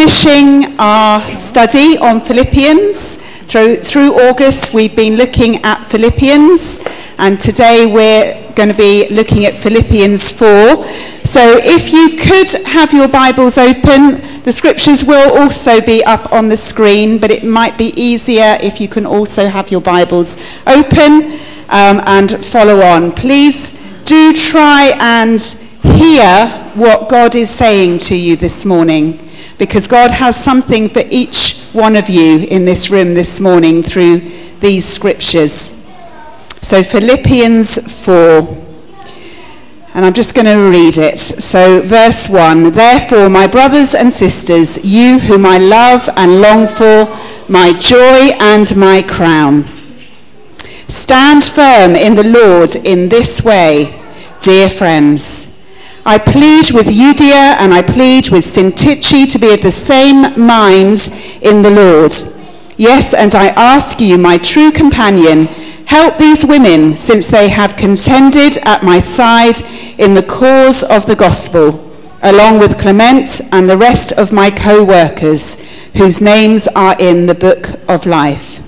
finishing our study on Philippians. Through August, we've been looking at Philippians, and today we're going to be looking at Philippians 4. So if you could have your Bibles open, the scriptures will also be up on the screen, but it might be easier if you can also have your Bibles open and follow on. Please do try and hear what God is saying to you this morning, because God has something for each one of you in this room this morning through these scriptures. So Philippians 4, and I'm just going to read it. So verse 1, "Therefore, my brothers and sisters, you whom I love and long for, my joy and my crown, stand firm in the Lord in this way, dear friends. I plead with Euodia and I plead with Syntyche to be of the same mind in the Lord. Yes, and I ask you, my true companion, help these women, since they have contended at my side in the cause of the gospel, along with Clement and the rest of my co-workers, whose names are in the book of life.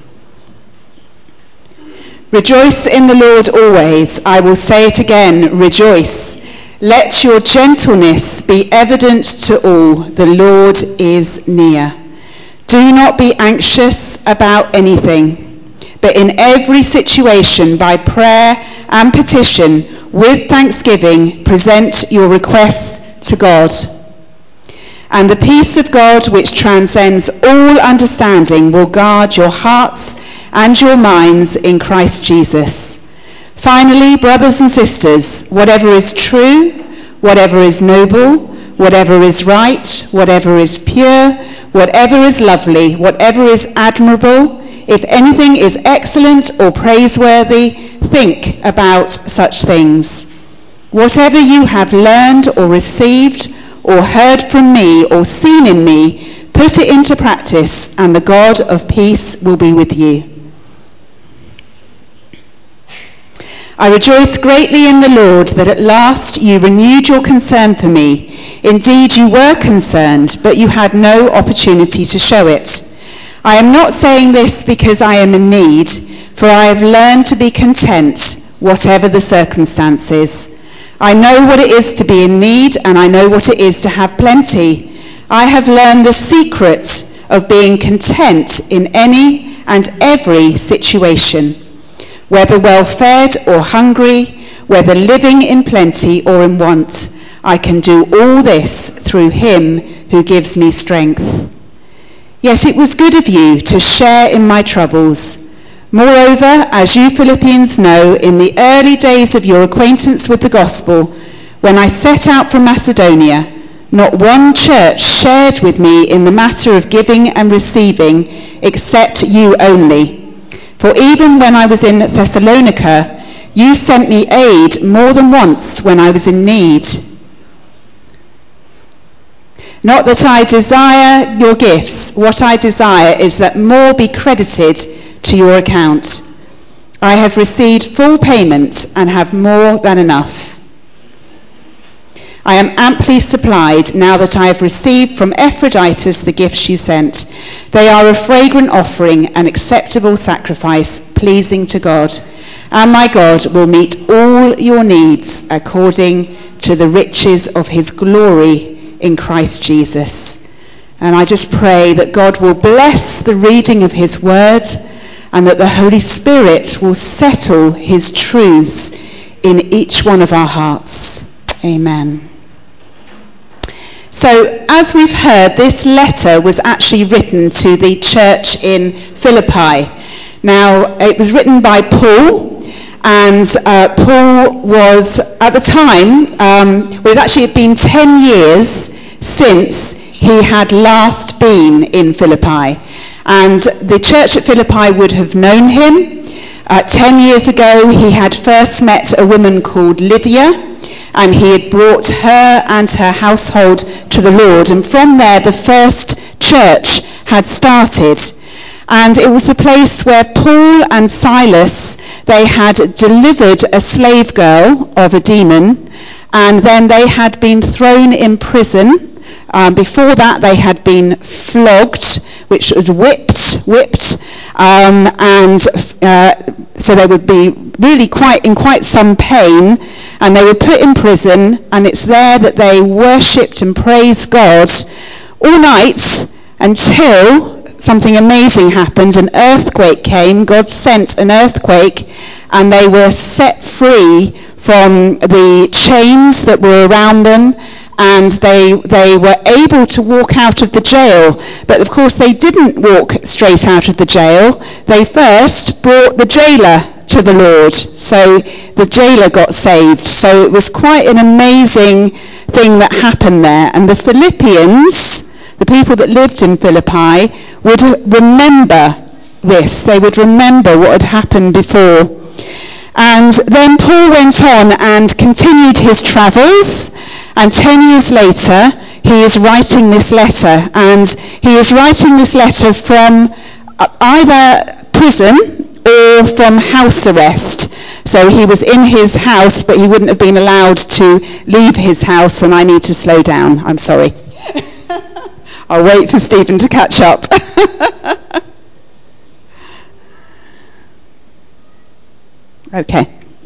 Rejoice in the Lord always. I will say it again, rejoice. Let your gentleness be evident to all. The Lord is near. Do not be anxious about anything, but in every situation, by prayer and petition, with thanksgiving, present your requests to God. And the peace of God, which transcends all understanding, will guard your hearts and your minds in Christ Jesus. Finally, brothers and sisters, whatever is true, whatever is noble, whatever is right, whatever is pure, whatever is lovely, whatever is admirable, if anything is excellent or praiseworthy, think about such things. Whatever you have learned or received or heard from me or seen in me, put it into practice, and the God of peace will be with you. I rejoice greatly in the Lord that at last you renewed your concern for me. Indeed, you were concerned, but you had no opportunity to show it. I am not saying this because I am in need, for I have learned to be content, whatever the circumstances. I know what it is to be in need, and I know what it is to have plenty. I have learned the secret of being content in any and every situation, whether well-fed or hungry, whether living in plenty or in want. I can do all this through him who gives me strength. Yet it was good of you to share in my troubles. Moreover, as you Philippians know, in the early days of your acquaintance with the gospel, when I set out from Macedonia, not one church shared with me in the matter of giving and receiving, except you only. For even when I was in Thessalonica, you sent me aid more than once when I was in need. Not that I desire your gifts. What I desire is that more be credited to your account. I have received full payment and have more than enough. I am amply supplied now that I have received from Epaphroditus the gifts you sent. They are a fragrant offering, an acceptable sacrifice, pleasing to God. And my God will meet all your needs according to the riches of his glory in Christ Jesus. And I just pray that God will bless the reading of his word, and that the Holy Spirit will settle his truths in each one of our hearts. Amen. So, as we've heard, this letter was actually written to the church in Philippi. Now, it was written by Paul, and Paul was, at the time, it actually had been 10 years since he had last been in Philippi. And the church at Philippi would have known him. 10 years ago, he had first met a woman called Lydia, and he had brought her and her household to the Lord. And from there, the first church had started. And it was the place where Paul and Silas, they had delivered a slave girl of a demon, and then they had been thrown in prison. Before that, they had been flogged, which was whipped, and so they would be really in quite some pain, and they were put in prison, and it's there that they worshipped and praised God all night until something amazing happened. An earthquake came. God sent an earthquake, and they were set free from the chains that were around them, and they were able to walk out of the jail. But of course they didn't walk straight out of the jail. They first brought the jailer to the Lord. So the jailer got saved. So it was quite an amazing thing that happened there. And the Philippians, the people that lived in Philippi, would remember this. They would remember what had happened before. And then Paul went on and continued his travels, and 10 years later he is writing this letter, and he is writing this letter from either prison or from house arrest. So he was in his house, but he wouldn't have been allowed to leave his house, and I need to slow down, I'm sorry. I'll wait for Stephen to catch up. Okay.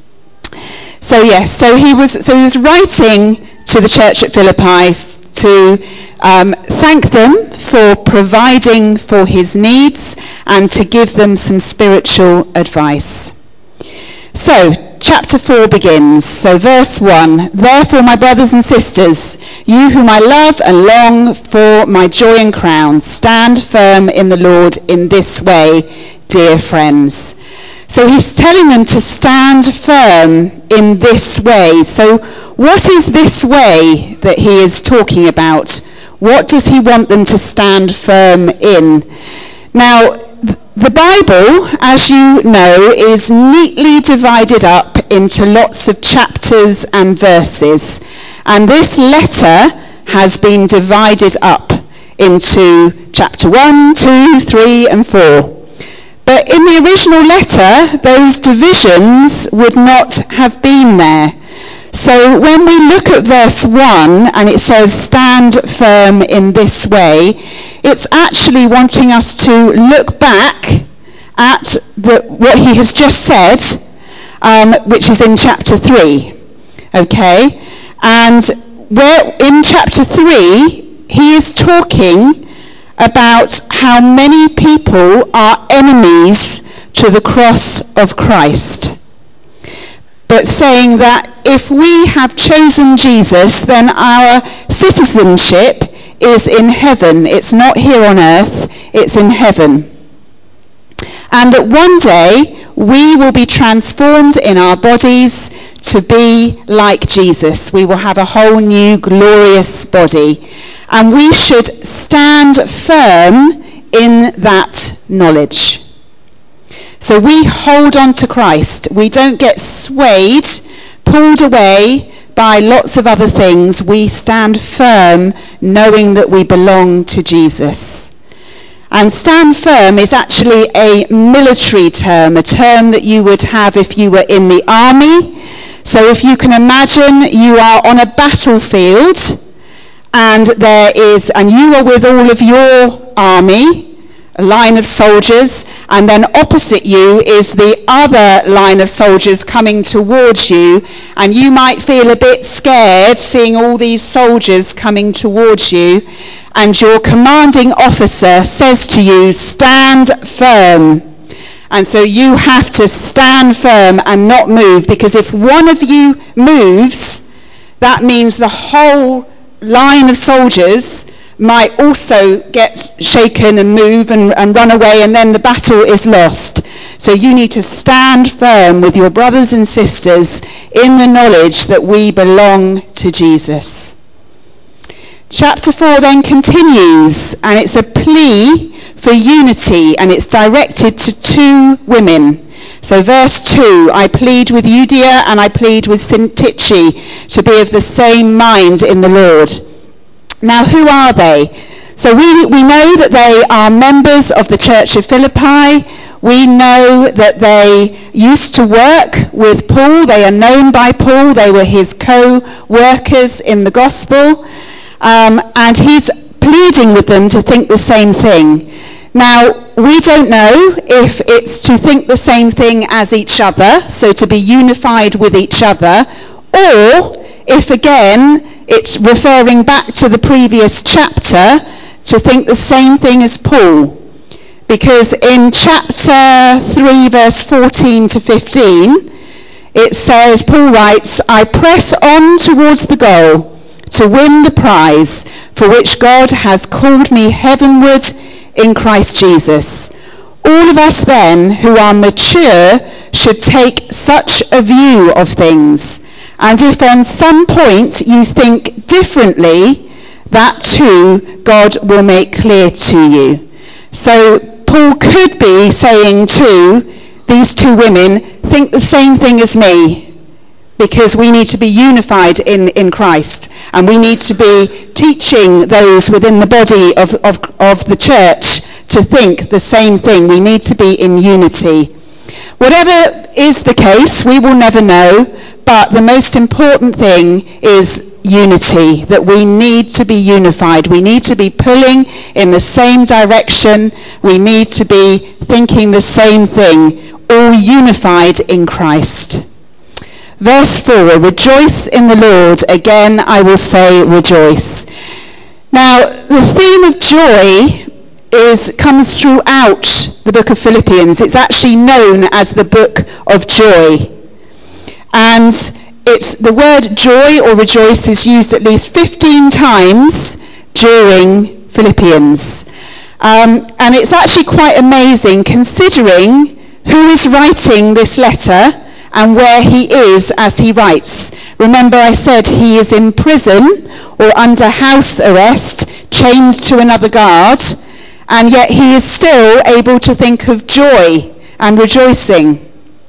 So yes, so he was writing to the church at Philippi to thank them for providing for his needs and to give them some spiritual advice. So chapter 4 begins. So verse 1, therefore my brothers and sisters, you whom I love and long for my joy and crown, stand firm in the Lord in this way, dear friends. So he's telling them to stand firm in this way. So what is this way that he is talking about? What does he want them to stand firm in? Now, the Bible, as you know, is neatly divided up into lots of chapters and verses. And this letter has been divided up into chapter 1, 2, 3, and 4. But in the original letter, those divisions would not have been there. So when we look at verse 1 and it says, stand firm in this way, it's actually wanting us to look back at what he has just said, which is in chapter 3. Okay? And where in chapter 3, he is talking about how many people are enemies to the cross of Christ, but saying that if we have chosen Jesus, then our citizenship is in heaven. It's not here on earth, it's in heaven. And that one day we will be transformed in our bodies to be like Jesus. We will have a whole new glorious body. And we should stand firm in that knowledge. So we hold on to Christ. We don't get swayed, pulled away by lots of other things. We stand firm knowing that we belong to Jesus. And stand firm is actually a military term, a term that you would have if you were in the army. So if you can imagine you are on a battlefield, and you are with all of your army, a line of soldiers, and then opposite you is the other line of soldiers coming towards you, and you might feel a bit scared seeing all these soldiers coming towards you, and your commanding officer says to you, stand firm. And so you have to stand firm and not move, because if one of you moves, that means the whole line of soldiers might also get shaken and move and run away, and then the battle is lost. So you need to stand firm with your brothers and sisters in the knowledge that we belong to Jesus. Chapter 4 then continues, and it's a plea for unity, and it's directed to two women. So verse 2, I plead with Euodia and I plead with Syntyche to be of the same mind in the Lord. Now who are they? So we know that they are members of the Church of Philippi. We know that they used to work with Paul. They are known by Paul. They were his co-workers in the gospel. And he's pleading with them to think the same thing. Now, we don't know if it's to think the same thing as each other, so to be unified with each other, or if again it's referring back to the previous chapter to think the same thing as Paul. Because in chapter 3 verse 14 to 15 it says, Paul writes, "I press on towards the goal to win the prize for which God has called me heavenward in Christ Jesus. All of us then who are mature should take such a view of things. And if on some point you think differently, that too God will make clear to you." So Paul could be saying to these two women, think the same thing as me, because we need to be unified in Christ, and we need to be teaching those within the body of the church to think the same thing. We need to be in unity. Whatever is the case, we will never know, but the most important thing is unity, that we need to be unified. We need to be pulling in the same direction. We need to be thinking the same thing, all unified in Christ. Verse 4, "Rejoice in the Lord. Again, I will say rejoice." Now, the theme of joy comes throughout the book of Philippians. It's actually known as the book of joy. And the word joy or rejoice is used at least 15 times during Philippians. And it's actually quite amazing considering who is writing this letter and where he is as he writes. Remember, I said he is in prison or under house arrest, chained to another guard, and yet he is still able to think of joy and rejoicing.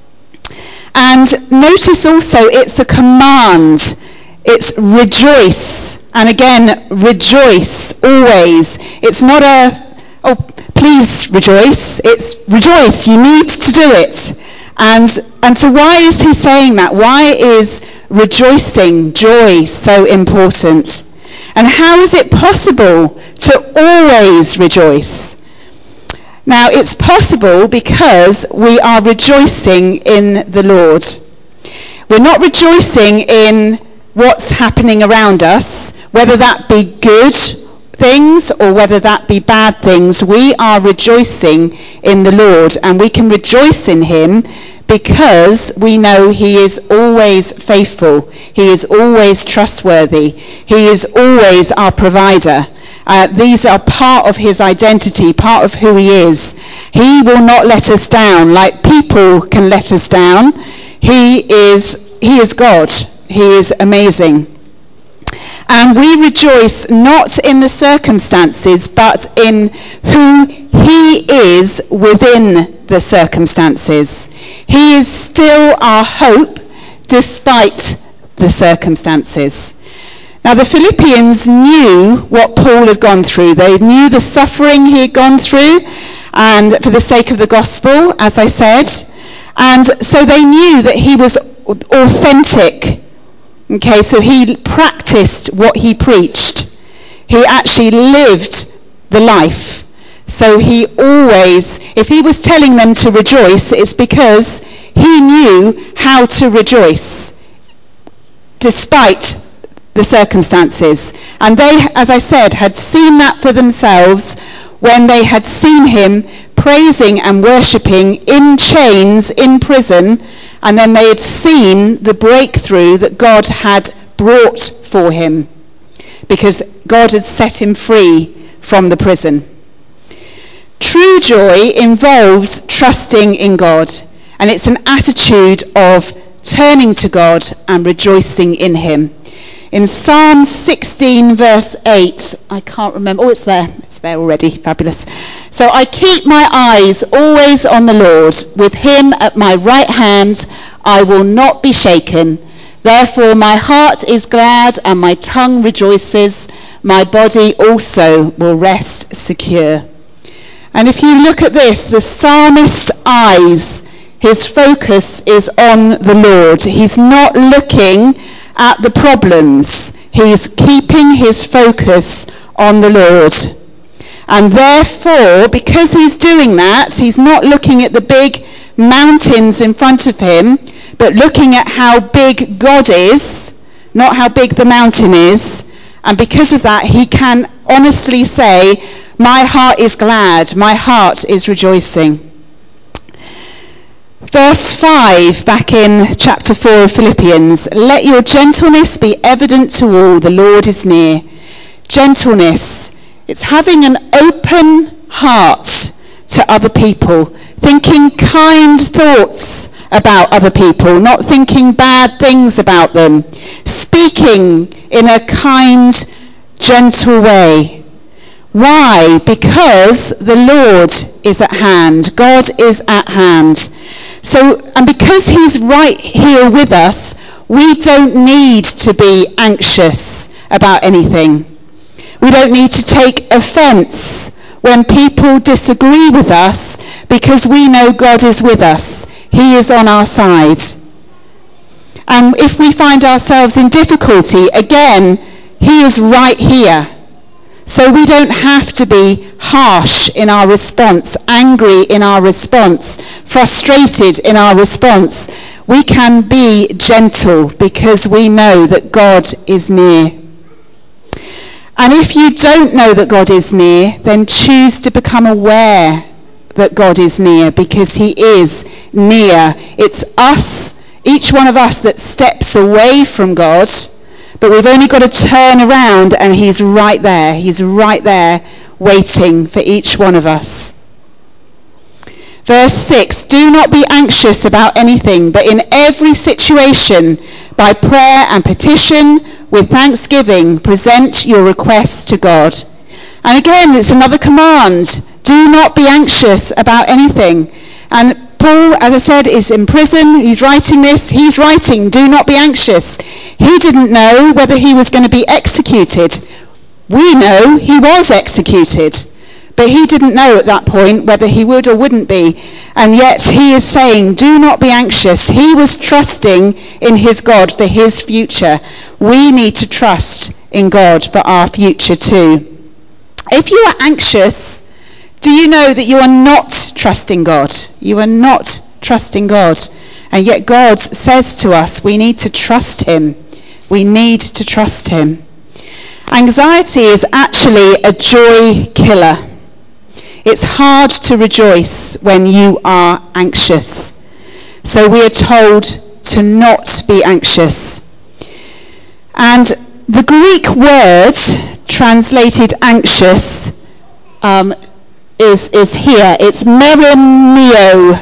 And notice also it's a command. It's rejoice. And again, rejoice always. It's not oh, please rejoice. It's rejoice. You need to do it. And so why is he saying that? Why is rejoicing, joy, so important? And how is it possible to always rejoice? Now, it's possible because we are rejoicing in the Lord. We're not rejoicing in what's happening around us, whether that be good things or whether that be bad things. We are rejoicing in the Lord, and we can rejoice in him because we know he is always faithful. He is always trustworthy. He is always our provider. These are part of his identity, part of who he is. He will not let us down like people can let us down. He is God. He is amazing. And we rejoice not in the circumstances, but in who he is within the circumstances. He is still our hope despite the circumstances. Now, the Philippians knew what Paul had gone through. They knew the suffering he had gone through, and for the sake of the gospel, as I said. And so they knew that he was authentic. Okay, so he practiced what he preached. He actually lived the life. So he always, if he was telling them to rejoice, it's because he knew how to rejoice despite the circumstances. And they, as I said, had seen that for themselves when they had seen him praising and worshipping in chains, in prison, and then they had seen the breakthrough that God had brought for him because God had set him free from the prison. True joy involves trusting in God, and it's an attitude of turning to God and rejoicing in him. In Psalm 16 verse 8, I can't remember, it's there already, fabulous. "So I keep my eyes always on the Lord, with him at my right hand I will not be shaken. Therefore my heart is glad and my tongue rejoices, my body also will rest secure." And if you look at this, the psalmist's eyes, his focus is on the Lord. He's not looking at the problems. He's keeping his focus on the Lord. And therefore, because he's doing that, he's not looking at the big mountains in front of him, but looking at how big God is, not how big the mountain is. And because of that, he can honestly say, my heart is glad, my heart is rejoicing. Verse 5, back in chapter 4 of Philippians, let your gentleness be evident to all, the Lord is near. Gentleness, it's having an open heart to other people, thinking kind thoughts about other people, not thinking bad things about them, speaking in a kind, gentle way. Why? Because the Lord is at hand. God is at hand. So, and because he's right here with us, we don't need to be anxious about anything. We don't need to take offense when people disagree with us, because we know God is with us. He is on our side. And if we find ourselves in difficulty, again, he is right here. So we don't have to be harsh in our response, angry in our response, frustrated in our response. We can be gentle because we know that God is near. And if you don't know that God is near, then choose to become aware that God is near, because he is near. It's us, each one of us, that steps away from God. But we've only got to turn around and he's right there. He's right there waiting for each one of us. Verse 6, do not be anxious about anything, but in every situation, by prayer and petition, with thanksgiving, present your requests to God. And again, it's another command. Do not be anxious about anything. And Paul, as I said, is in prison. He's writing this. He's writing, do not be anxious. He didn't know whether he was going to be executed. We know he was executed. But he didn't know at that point whether he would or wouldn't be. And yet he is saying, do not be anxious. He was trusting in his God for his future. We need to trust in God for our future too. If you are anxious, do you know that you are not trusting God? You are not trusting God. And yet God says to us, we need to trust him. We need to trust him. Anxiety is actually a joy killer. It's hard to rejoice when you are anxious. So we are told to not be anxious. And the Greek word translated anxious is here. It's merimnio.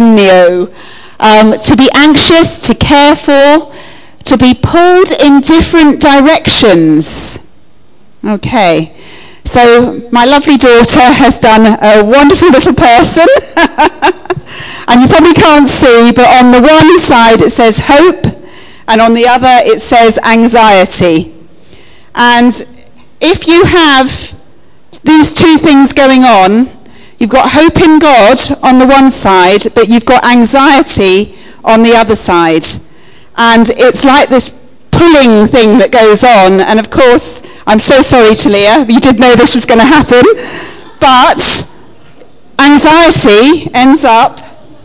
To be anxious, to care for, to be pulled in different directions. Okay. So my lovely daughter has done a wonderful little person. And you probably can't see, but on the one side it says hope, and on the other it says anxiety. And if you have these two things going on, you've got hope in God on the one side, but you've got anxiety on the other side. And it's like this pulling thing that goes on. And of course, I'm so sorry, Talia, you did know this was going to happen. But anxiety ends up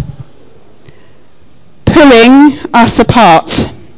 pulling us apart.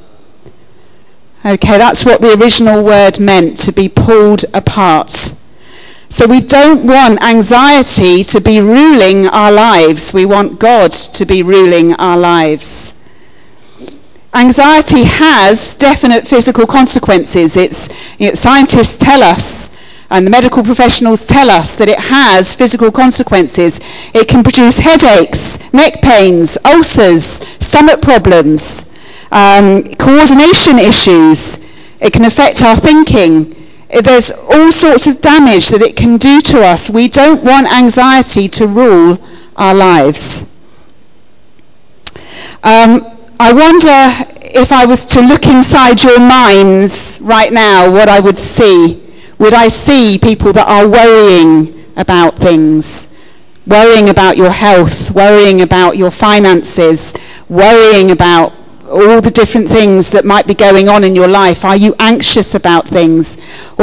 Okay, that's what the original word meant, to be pulled apart. So we don't want anxiety to be ruling our lives. We want God to be ruling our lives. Anxiety has definite physical consequences. Scientists tell us, and the medical professionals tell us, that it has physical consequences. It can produce headaches, neck pains, ulcers, stomach problems, coordination issues. It can affect our thinking. There's all sorts of damage that it can do to us. We don't want anxiety to rule our lives. I wonder if I was to look inside your minds right now, what I would see. Would I see people that are worrying about things? Worrying about your health, worrying about your finances, worrying about all the different things that might be going on in your life. Are you anxious about things?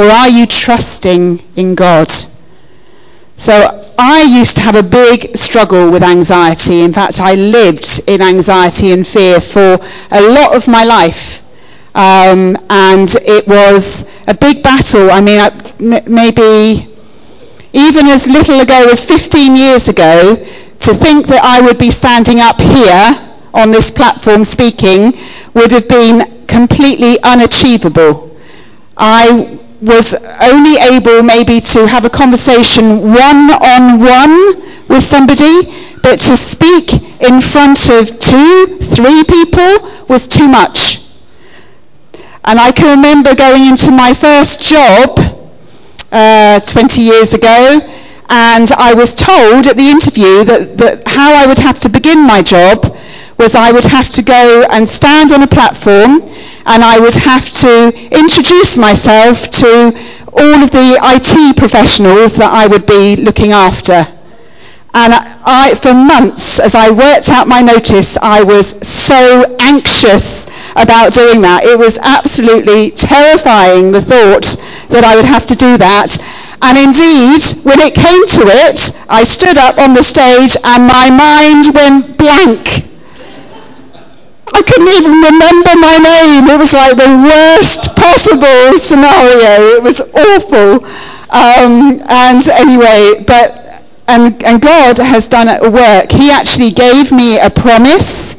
or are you trusting in God? So I used to have a big struggle with anxiety. In fact, I lived in anxiety and fear for a lot of my life. And it was a big battle. I mean, maybe even as little ago as 15 years ago, to think that I would be standing up here on this platform speaking would have been completely unachievable. I was only able maybe to have a conversation one-on-one with somebody, but to speak in front of 2-3 people was too much. And I can remember going into my first job 20 years ago, and I was told at the interview that how I would have to begin my job was I would have to go and stand on a platform, and I would have to introduce myself to all of the IT professionals that I would be looking after. And I, for months, as I worked out my notice, I was so anxious about doing that. It was absolutely terrifying, the thought that I would have to do that. And indeed, when it came to it, I stood up on the stage and my mind went blank. I couldn't even remember my name. It was like the worst possible scenario. It was awful. And anyway, and God has done a work. He actually gave me a promise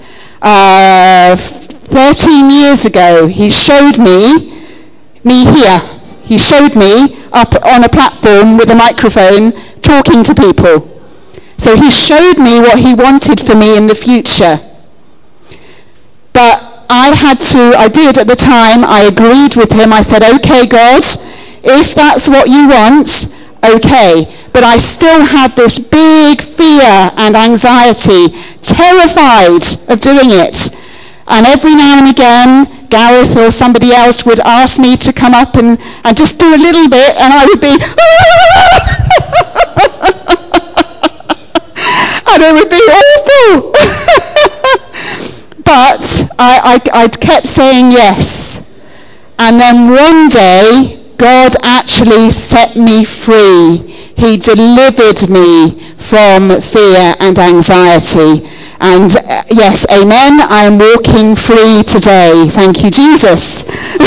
13 years ago. He showed me here. He showed me up on a platform with a microphone talking to people. So he showed me what he wanted for me in the future. But I did at the time, I agreed with him. I said, okay, God, if that's what you want, okay. But I still had this big fear and anxiety, terrified of doing it. And every now and again, Gareth or somebody else would ask me to come up and just do a little bit, and I would be, and it would be awful. But I kept saying yes. And then one day, God actually set me free. He delivered me from fear and anxiety. And yes, amen, I am walking free today. Thank you, Jesus.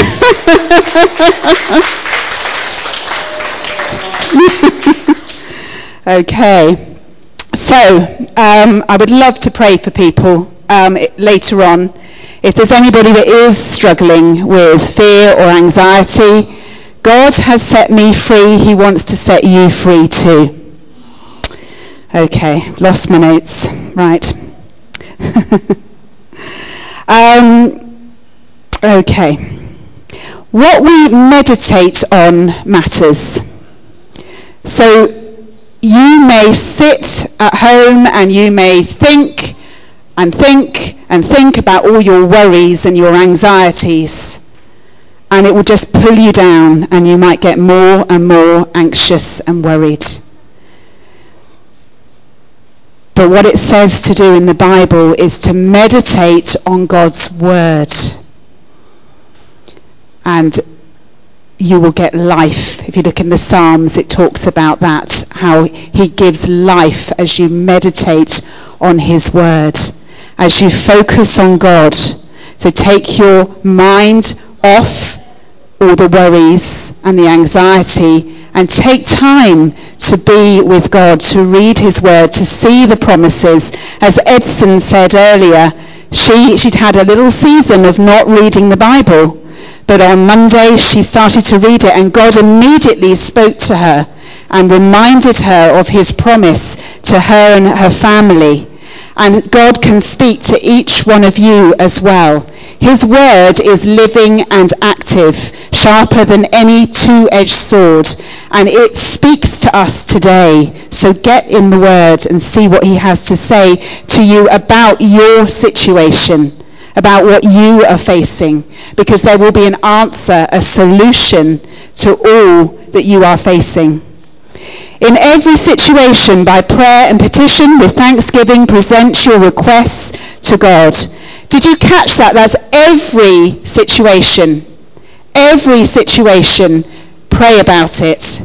Okay. So, I would love to pray for people later on. If there's anybody that is struggling with fear or anxiety, God has set me free. He wants to set you free too. Okay, lost my notes. Right. Okay. What we meditate on matters. So you may sit at home and you may think and think and think about all your worries and your anxieties, and it will just pull you down, and you might get more and more anxious and worried. But what it says to do in the Bible is to meditate on God's word, and you will get life. If you look in the Psalms, it talks about that, how he gives life as you meditate on his word, as you focus on God. So take your mind off all the worries and the anxiety, and take time to be with God, to read his word, to see the promises. As Edson said earlier, she'd had a little season of not reading the Bible, but on Monday she started to read it, and God immediately spoke to her and reminded her of his promise to her and her family. And God can speak to each one of you as well. His word is living and active, sharper than any two-edged sword, and it speaks to us today. So get in the word and see what he has to say to you about your situation, about what you are facing, because there will be an answer, a solution to all that you are facing. In every situation, by prayer and petition, with thanksgiving, present your requests to God. Did you catch that? That's every situation. Every situation. pray about it.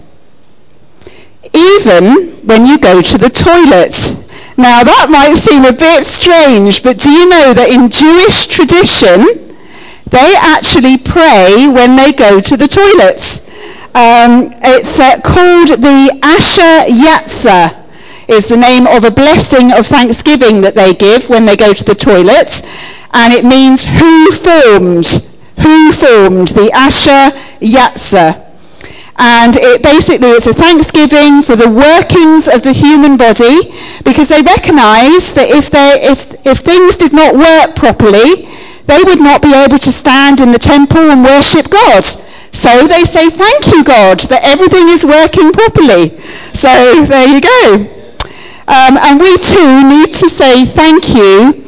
Even when you go to the toilet. Now that might seem a bit strange, but do you know that in Jewish tradition, they actually pray when they go to the toilet? It's called the Asher Yatzah, is the name of a blessing of thanksgiving that they give when they go to the toilet, and it means who formed, the Asher Yatzah. And it's a thanksgiving for the workings of the human body, because they recognise that if things did not work properly, they would not be able to stand in the temple and worship God. So they say, thank you, God, that everything is working properly. So there you go. And we too need to say thank you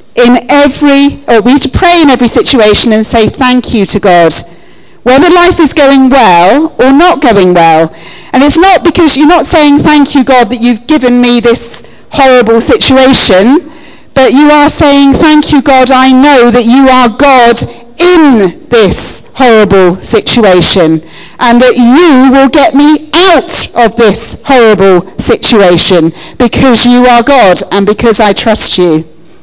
we need to pray in every situation and say thank you to God, whether life is going well or not going well. And it's not because you're not saying thank you, God, that you've given me this horrible situation, but you are saying thank you, God, I know that you are God in this horrible situation, and that you will get me out of this horrible situation because you are God and because I trust you.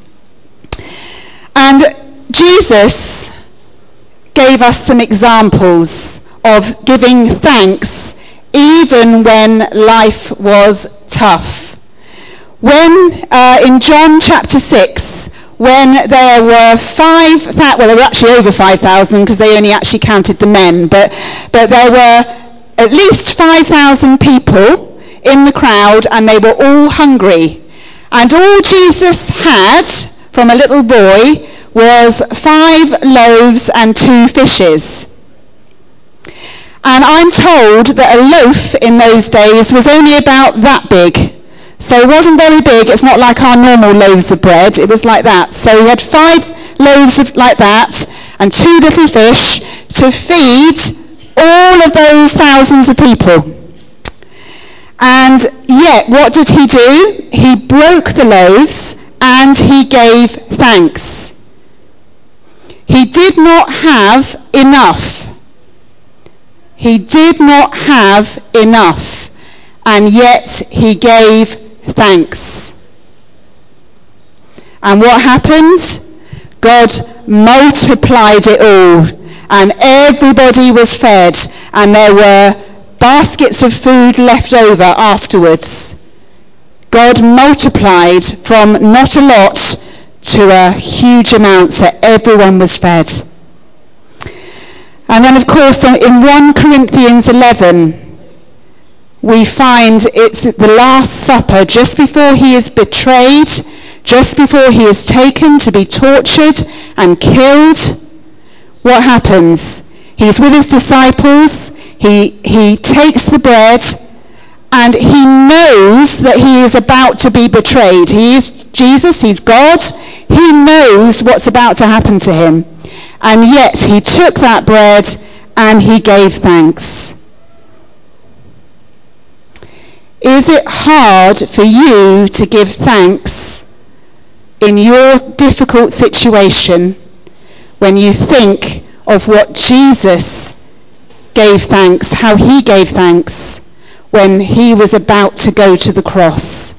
And Jesus gave us some examples of giving thanks even when life was tough. When in John chapter 6, when there were there were actually over 5,000 because they only actually counted the men, but there were at least 5,000 people in the crowd, and they were all hungry. And all Jesus had from a little boy was 5 loaves and 2 fishes. And I'm told that a loaf in those days was only about that big. So it wasn't very big. It's not like our normal loaves of bread. It was like that. So he had 5 loaves like that and 2 little fish to feed all of those thousands of people. And yet, what did he do? He broke the loaves and he gave thanks. He did not have enough. He did not have enough, and yet he gave thanks. And what happened? God multiplied it all, and everybody was fed, and there were baskets of food left over afterwards. God multiplied from not a lot to a huge amount, so everyone was fed. And then, of course, in 1 Corinthians 11, we find it's the Last Supper, just before he is betrayed, just before he is taken to be tortured and killed. What happens? He's with his disciples, he takes the bread, and he knows that he is about to be betrayed. He is Jesus, he's God, he knows what's about to happen to him. And yet he took that bread and he gave thanks. Is it hard for you to give thanks in your difficult situation when you think of what Jesus gave thanks, how he gave thanks when he was about to go to the cross?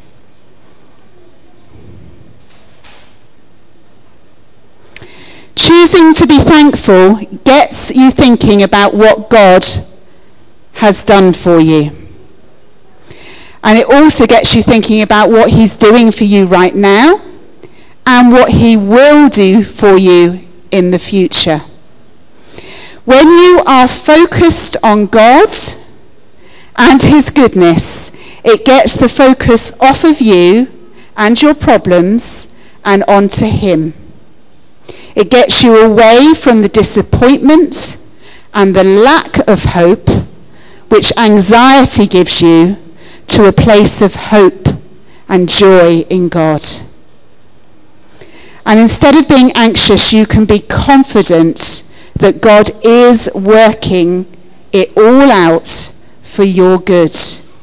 Choosing to be thankful gets you thinking about what God has done for you. And it also gets you thinking about what he's doing for you right now and what he will do for you in the future. When you are focused on God and his goodness, it gets the focus off of you and your problems and onto him. It gets you away from the disappointment and the lack of hope, which anxiety gives you, to a place of hope and joy in God. And instead of being anxious, you can be confident that God is working it all out for your good.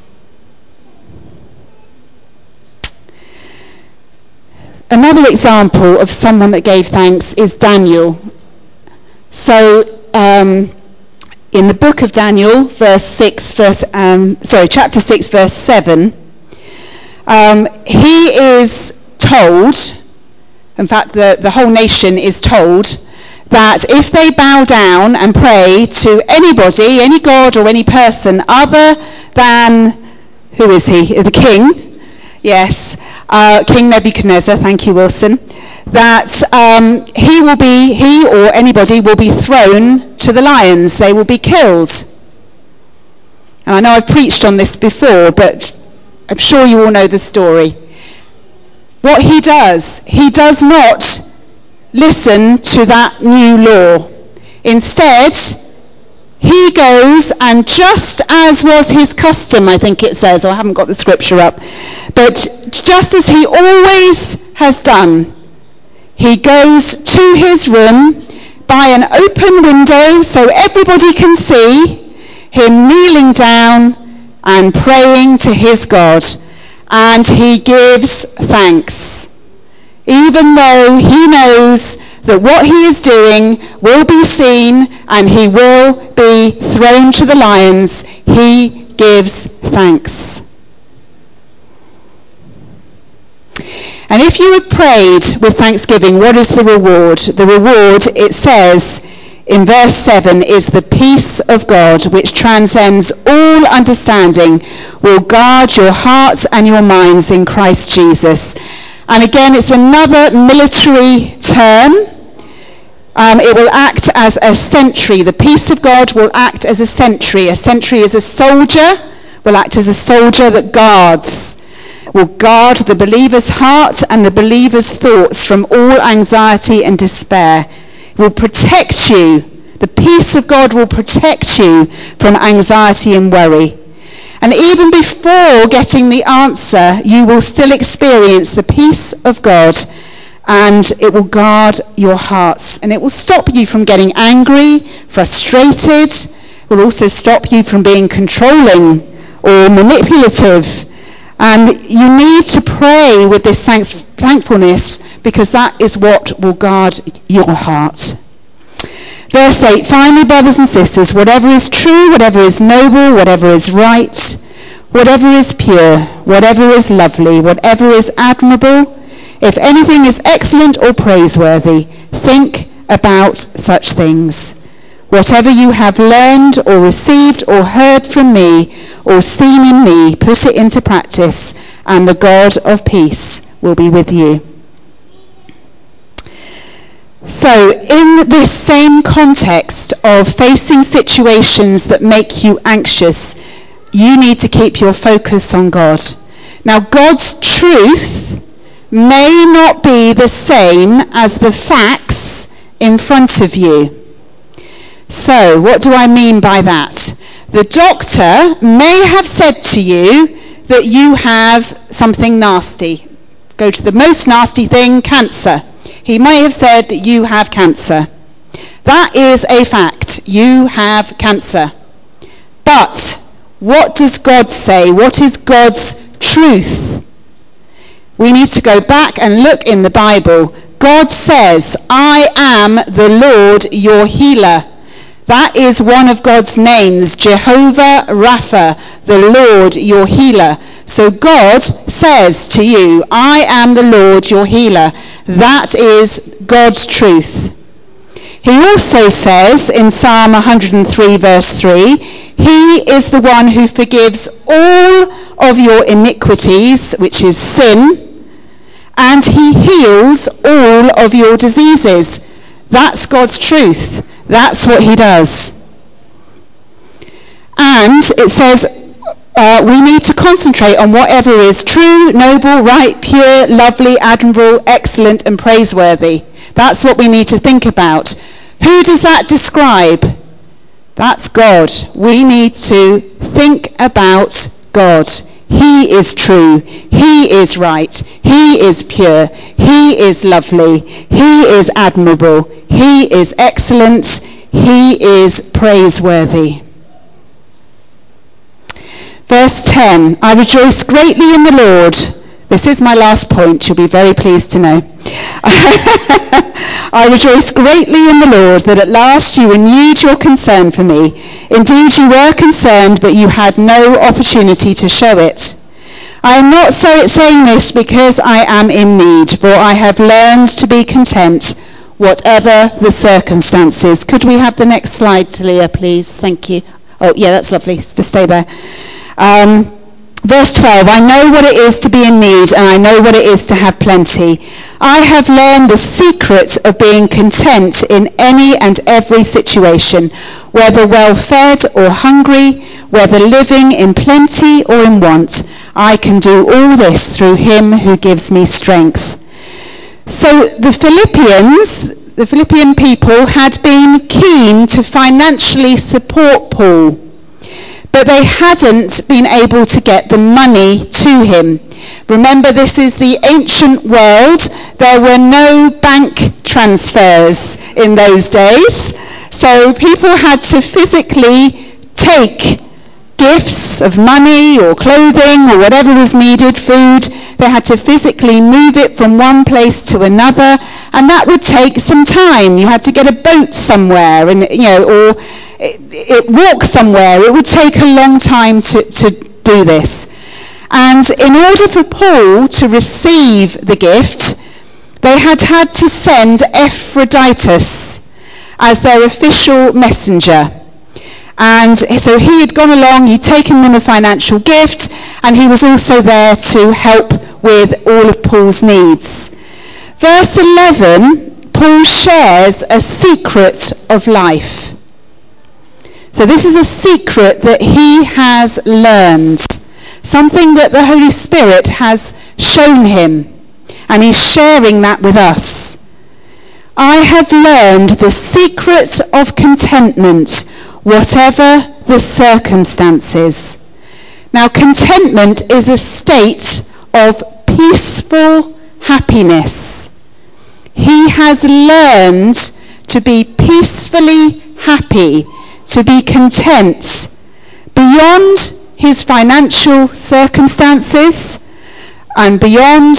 Another example of someone that gave thanks is Daniel. So in the book of Daniel, chapter 6, verse 7, he is told, in fact the whole nation is told, that if they bow down and pray to anybody, any god or any person other than, who is he? The king, yes, King Nebuchadnezzar, thank you Wilson, that he or anybody will be thrown to the lions. They will be killed. And I know I've preached on this before, but I'm sure you all know the story. What he does not listen to that new law. Instead, he goes, and just as was his custom, I think it says, or I haven't got the scripture up, but just as he always has done, he goes to his room by an open window so everybody can see him kneeling down and praying to his God, and he gives thanks. Even though he knows that what he is doing will be seen and he will be thrown to the lions, he gives thanks. And if you had prayed with thanksgiving, what is the reward? The reward, it says in verse 7, is the peace of God, which transcends all understanding, will guard your hearts and your minds in Christ Jesus. And again, it's another military term. It will act as a sentry. The peace of God will act as a sentry. A sentry is a soldier, will act as a soldier that guards. Will guard the believer's heart and the believer's thoughts from all anxiety and despair. It will protect you. The peace of God will protect you from anxiety and worry. And even before getting the answer, you will still experience the peace of God, and it will guard your hearts. And it will stop you from getting angry, frustrated. It will also stop you from being controlling or manipulative. And you need to pray with this thankfulness, because that is what will guard your heart. Verse 8, finally, brothers and sisters, whatever is true, whatever is noble, whatever is right, whatever is pure, whatever is lovely, whatever is admirable, if anything is excellent or praiseworthy, think about such things. Whatever you have learned or received or heard from me or seen in me, put it into practice, and the God of peace will be with you. So, in this same context of facing situations that make you anxious, you need to keep your focus on God. Now, God's truth may not be the same as the facts in front of you. So, what do I mean by that? The doctor may have said to you that you have something nasty. Go to the most nasty thing, cancer. He may have said that you have cancer. That is a fact. You have cancer. But what does God say? What is God's truth? We need to go back and look in the Bible. God says, I am the Lord your healer. That is one of God's names, Jehovah Rapha, the Lord your healer. So God says to you, I am the Lord your healer. That is God's truth. He also says in Psalm 103 verse 3, he is the one who forgives all of your iniquities, which is sin, and he heals all of your diseases. That's God's truth. That's what he does. And it says we need to concentrate on whatever is true, noble, right, pure, lovely, admirable, excellent, and praiseworthy. That's what we need to think about. Who does that describe? That's God. We need to think about God. He is true. He is right. He is pure. He is lovely. He is admirable. He is excellent. He is praiseworthy. Verse 10, I rejoice greatly in the Lord. This is my last point, you'll be very pleased to know. I rejoice greatly in the Lord that at last you renewed your concern for me. Indeed, you were concerned, but you had no opportunity to show it. I am not saying this because I am in need, for I have learned to be content, whatever the circumstances. Could we have the next slide, Talia, please? Thank you. Oh, yeah, that's lovely. Just stay there. Verse 12, I know what it is to be in need, and I know what it is to have plenty. I have learned the secret of being content in any and every situation, whether well-fed or hungry, whether living in plenty or in want. I can do all this through him who gives me strength. So the Philippian people had been keen to financially support Paul, but they hadn't been able to get the money to him. Remember, this is the ancient world. There were no bank transfers in those days. So people had to physically take gifts of money or clothing or whatever was needed, food. They had to physically move it from one place to another, and that would take some time. You had to get a boat somewhere, and or it walk somewhere. It would take a long time to do this. And in order for Paul to receive the gift, they had to send Epaphroditus as their official messenger. And so he had gone along, he'd taken them a financial gift, and he was also there to help with all of Paul's needs. Verse 11, Paul shares a secret of life. So this is a secret that he has learned, something that the Holy Spirit has shown him, and he's sharing that with us. I have learned the secret of contentment, whatever the circumstances. Now, contentment is a state of peaceful happiness. He has learned to be peacefully happy, to be content beyond his financial circumstances and beyond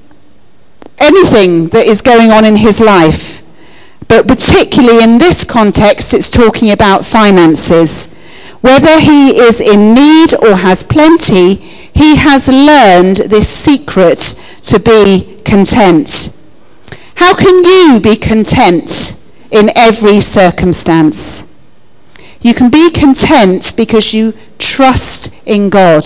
anything that is going on in his life. But particularly in this context, it's talking about finances. Whether he is in need or has plenty, he has learned this secret to be content. How can you be content in every circumstance? You can be content because you trust in God,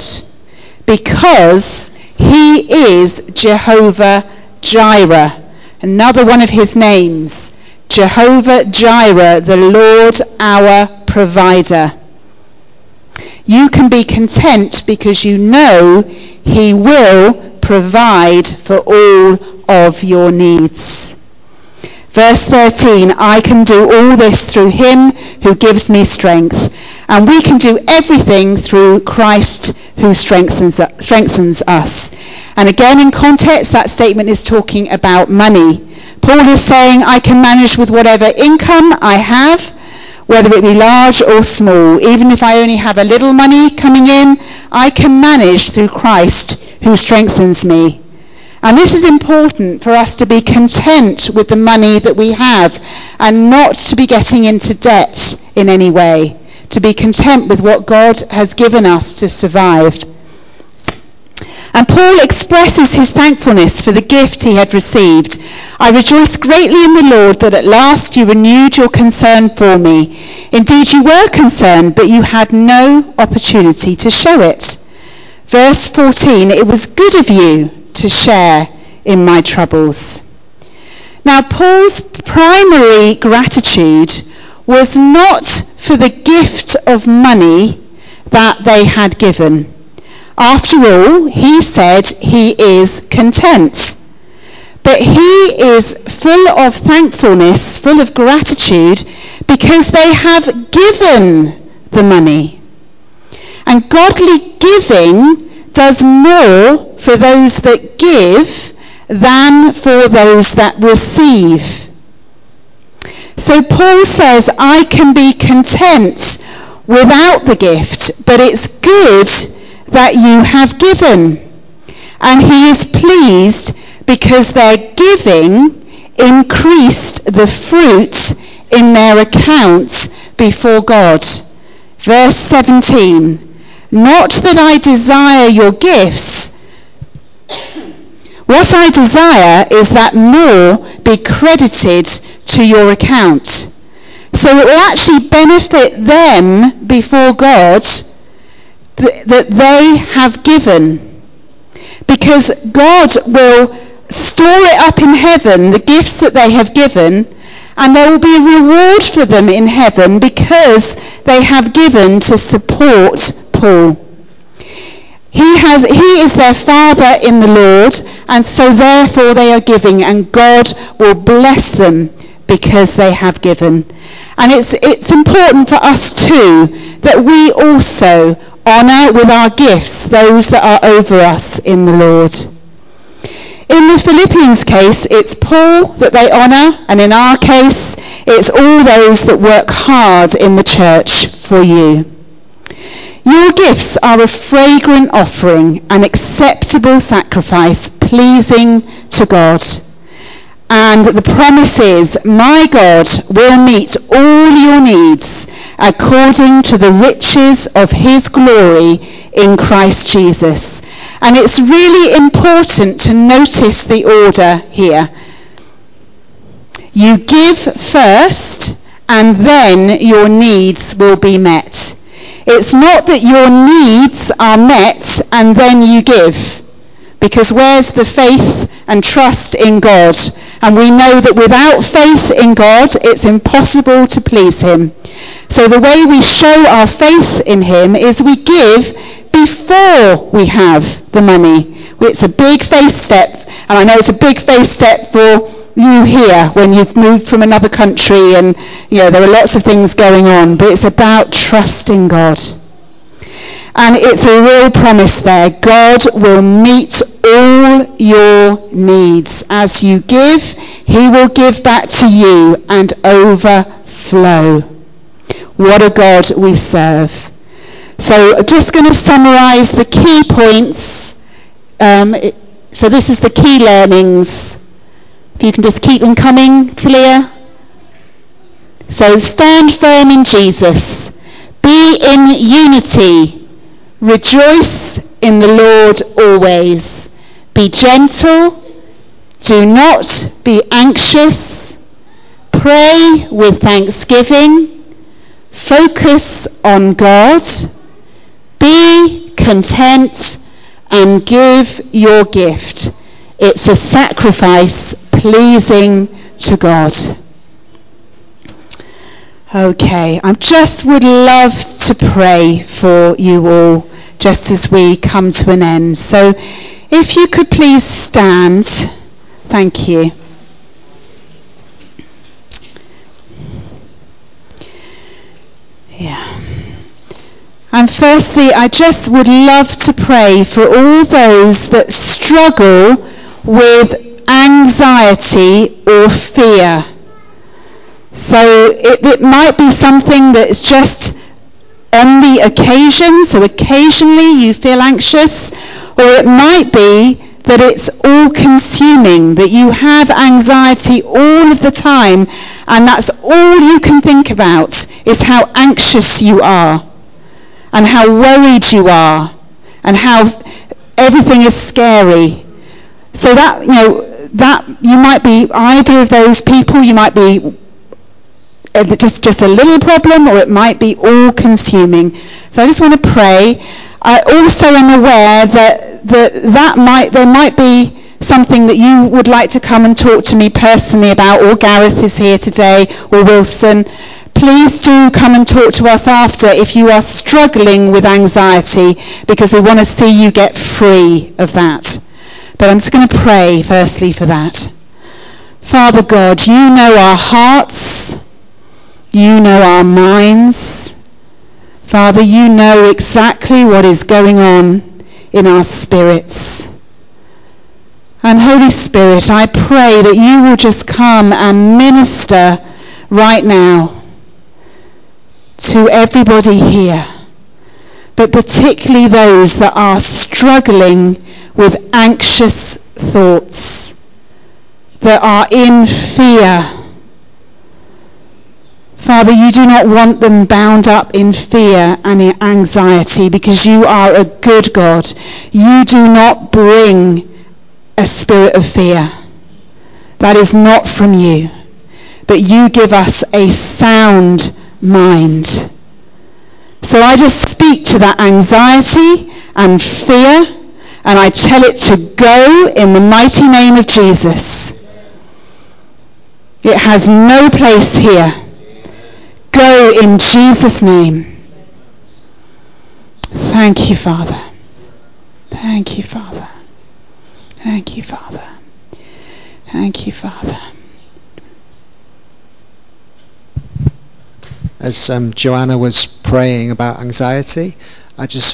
because he is Jehovah Jireh, another one of his names. Jehovah Jireh, the Lord our provider. You can be content because you know he will provide for all of your needs. Verse 13, I can do all this through him who gives me strength. And we can do everything through Christ who strengthens us. And again, in context, that statement is talking about money. Paul is saying, I can manage with whatever income I have, whether it be large or small. Even if I only have a little money coming in, I can manage through Christ who strengthens me. And this is important for us to be content with the money that we have and not to be getting into debt in any way. To be content with what God has given us to survive. And Paul expresses his thankfulness for the gift he had received. I rejoice greatly in the Lord that at last you renewed your concern for me. Indeed, you were concerned, but you had no opportunity to show it. Verse 14, it was good of you to share in my troubles. Now, Paul's primary gratitude was not for the gift of money that they had given. After all, he said he is content. But he is full of thankfulness, full of gratitude, because they have given the money. And godly giving does more for those that give than for those that receive. So Paul says, I can be content without the gift, but it's good that you have given. And he is pleased because their giving increased the fruit in their accounts before God. Verse 17, not that I desire your gifts. What I desire is that more be credited to your account. So it will actually benefit them before God that they have given. Because God will store it up in heaven, the gifts that they have given, and there will be a reward for them in heaven because they have given to support Paul. He is their father in the Lord, and so therefore they are giving, and God will bless them because they have given. And it's important for us too that we also honour with our gifts those that are over us in the Lord. In the Philippians case, it's Paul that they honour, and in our case, it's all those that work hard in the church for you. Your gifts are a fragrant offering, an acceptable sacrifice, pleasing to God. And the promise is, my God will meet all your needs according to the riches of his glory in Christ Jesus. And it's really important to notice the order here. You give first, and then your needs will be met. It's not that your needs are met and then you give. Because where's the faith and trust in God? And we know that without faith in God, it's impossible to please him. So the way we show our faith in him is we give before we have the money. It's a big faith step, and I know it's a big faith step for you here when you've moved from another country and there are lots of things going on, but it's about trusting God. And it's a real promise there. God will meet all your needs. As you give, he will give back to you and overflow. What a God we serve. So I'm just going to summarise the key points. So this is the key learnings. If you can just keep them coming, Talia. So stand firm in Jesus. Be in unity. Rejoice in the Lord always. Be gentle. Do not be anxious. Pray with thanksgiving. Focus on God. Be content and give your gift. It's a sacrifice pleasing to God. Okay, I just would love to pray for you all just as we come to an end. So if you could please stand. Thank you. Yeah. And firstly, I just would love to pray for all those that struggle with anxiety or fear. So it might be something that's just on the occasion, so occasionally you feel anxious, or it might be that it's all consuming, that you have anxiety all of the time, and that's all you can think about is how anxious you are, and how worried you are, and how everything is scary. So that you might be either of those people. You might be just a little problem, or it might be all consuming. So I just want to pray. I also am aware that there might be something that you would like to come and talk to me personally about, or Gareth is here today, or Wilson. Please do come and talk to us after if you are struggling with anxiety, because we want to see you get free of that. But I'm just going to pray firstly for that. Father God, you know our hearts. You know our minds. Father, you know exactly what is going on in our spirits. And Holy Spirit, I pray that you will just come and minister right now to everybody here, but particularly those that are struggling with anxious thoughts, that are in fear. Father, you do not want them bound up in fear and in anxiety, because you are a good God. You do not bring a spirit of fear. That is not from you. But you give us a sound mind. So I just speak to that anxiety and fear, and I tell it to go in the mighty name of Jesus. It has no place here. Go in Jesus' name. Thank you, Father. Thank you, Father. Thank you, Father. Thank you, Father. As Joanna was praying about anxiety, I just